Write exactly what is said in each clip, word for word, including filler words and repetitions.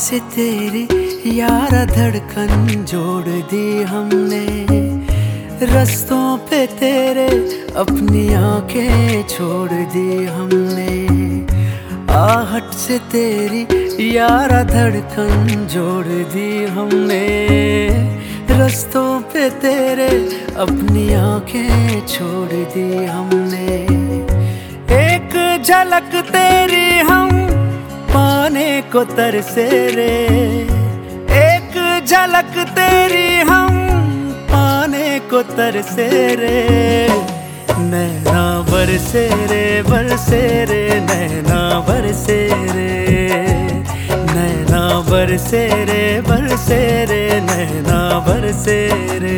से तेरी यारा धड़कन जोड़ दी हमने, रस्तों पे तेरे अपनी आंखें छोड़ दी हमने। आहट से तेरी यारा धड़कन जोड़ दी हमने, रस्तों पे तेरे अपनी आंखें छोड़ दी हमने। एक झलक तेरी हम पाने को तरसे रे, एक झलक तेरी हम पाने को तरसे रे। नैना बरसे रे बरसे रे, नैना बरसे रे, नैना बरसे रे बरसे रे, नैना बरसे रे।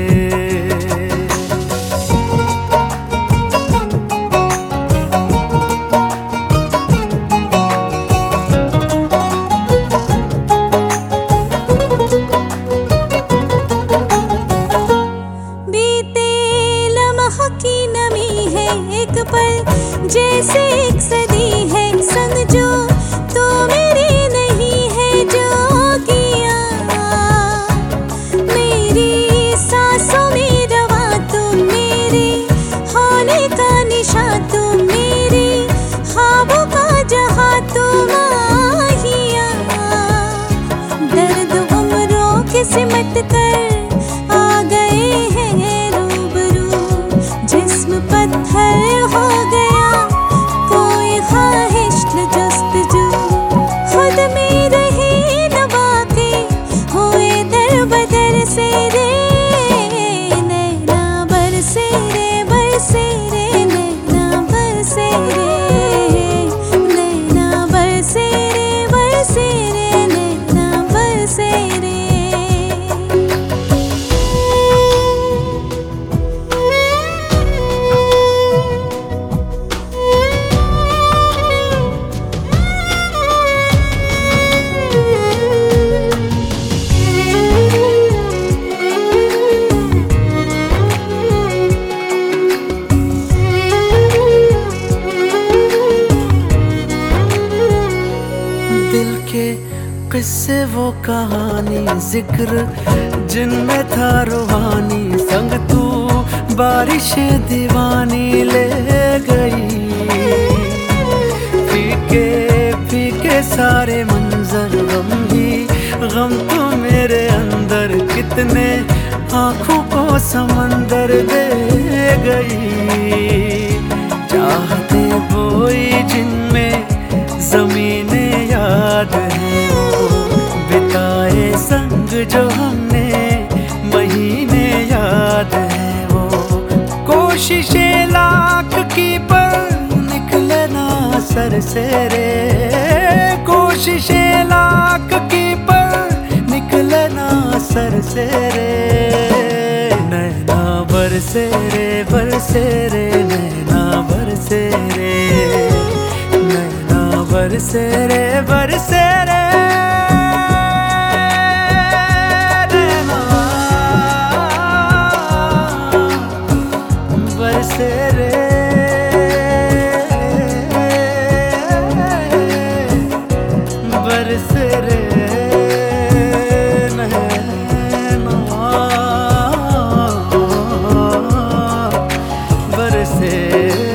जैसे एक सदी है संग जो तो मेरी नहीं है जो किया, मेरी सांसों में रवा तुम, मेरे होने का निशा तुम, मेरे ख्वाबों का जहां तुम आहिया। दर्द उम्रों के सिमट कर आ गए हैं रूबरू, जिस्म पत्थर हो गया किससे वो कहानी जिक्र जिनमें था रूहानी, संग तू बारिश दीवानी ले गई। फीके फीके सारे मंजर गम ही गम तो मेरे अंदर, कितने आँखों को समंदर दे गई। चाहते बोई जिनमें ज़मीने याद है, बिताए संग जो हमने महीने याद है वो। कोशिशें लाख की पर निकले ना सर से रे, कोशिशें लाख की पर निकले ना सर से रे। नैना बरसे रे बरसे रे, नैना बरसे रे, नैना बरसे रे बरसे रे। बरसे रे बरसे रे, नैना बरसे।